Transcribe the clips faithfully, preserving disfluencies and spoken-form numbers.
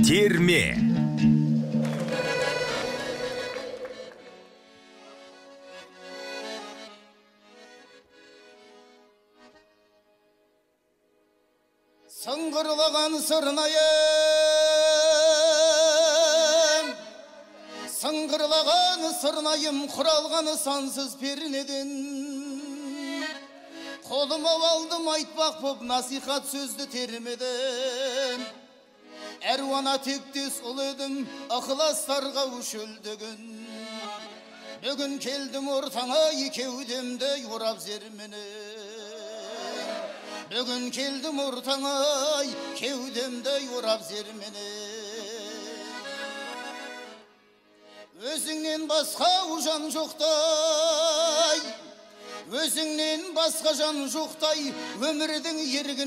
терме. Сыңғырлаған сырнайым, сыңғырлаған сырнайым, құралғаны сансыз пернеден. Қолыма алдым айтпақ боп насихат сөзді термеден. Әруана тектес ұл едім, ықыластарға өшілдігін. Бүгін келдім ортаңа екеудемді орап зерменен. Бүгін келдім ортаңа кеудемді орап зерменен. Өзіңнен басқа жан жоқтай, өзіңнен басқа жан жоқтай, өмірдің ерігін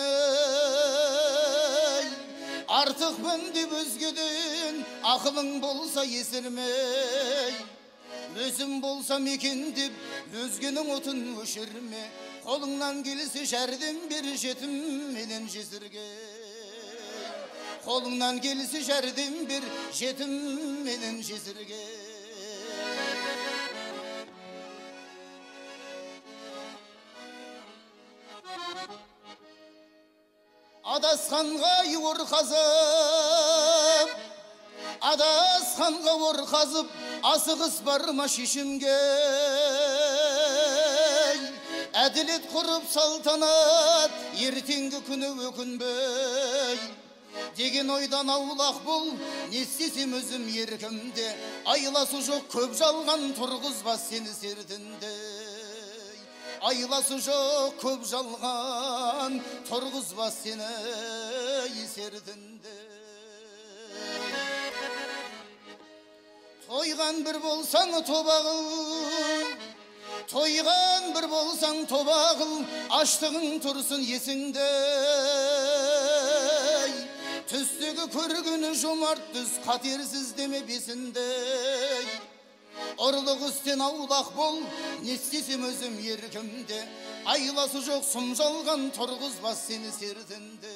көшіней. Артық бін деп өзгеден, ақылың болса есірмей. Өзім болсам екен деп, өзгенің отын өшірме. Қолыңнан келсе жәрдем бер жетім менен жесірге. Қолыңнан келсе жәрдем бер жетім менен жесірге. Адасқанға ор қазып, адасқанға ор қазып, асығыс барма шешімге. Әділет құрып салтанат, ертеңгі күні өкінбей. Деген ойдан аулақ бол, не істесем өзім еркімде. Айласы жоқ көп жалған тұрғызбас сені сердінде. Айласы жоқ көп жалған тұрғызбас сені сердінде. Тойған бір болсаң тобағыл, тойған бір болсаң тобағыл, аштығың тұрсын есіңде. Түстегі көргіні жомарт түс, қатерсіз деме бесінде. Ұрлық істен аулақ бол, не істесем өзім еркімде. Айласы жоқ сұм жалған тұрғызбас сені сердінде.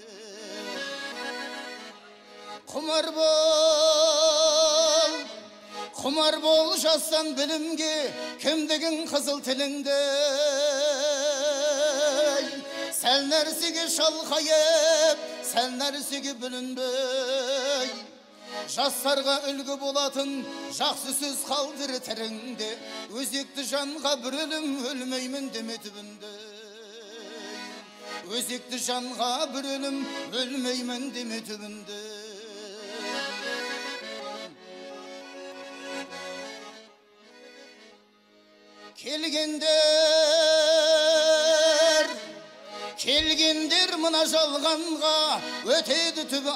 Құмар бол, құмар бол жастан білімге, кімдігін қызыл тіліңде. Сәл нәрсеге шалқайып, сәл нәрсеге бүлінбей. Жастарға үлгі болатын жақсы сөз қалдыр тіріңде. Өзекті жанға бір өлім өлмеймін деме түбінде. Өзекті жанға бір өлім өлмеймін деме түбінде. Келгендер, келгендер мына жалғанға, өтеді түбі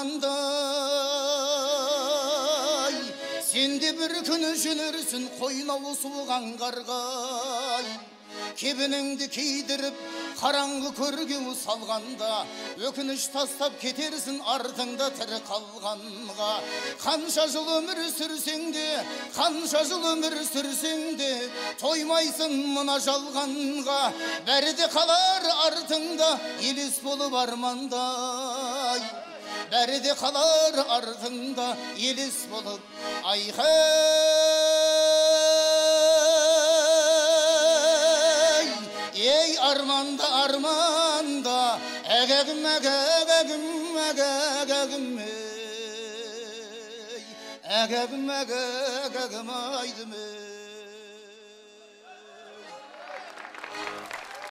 армандай. Сенде бір күні жөнерсін қойнауы суыған қарғай. Кебініңді кейдіріп қараңғы көрге салғанда, өкініш тастап кетерсін артыңда тірі қалғанға. Қанша жыл өмір сүрсең де, қанша жыл өмір сүрсең де, тоймайсың мына жалғанға. Бәрі де қалар артыңда елес болып армандай. Бәрі де қалар артыңда елес болып айқай. Ей арманда, арманда, әгәгім, әгәгім, әгәгім, әгәгім, әгәгім, әгәгім айдым.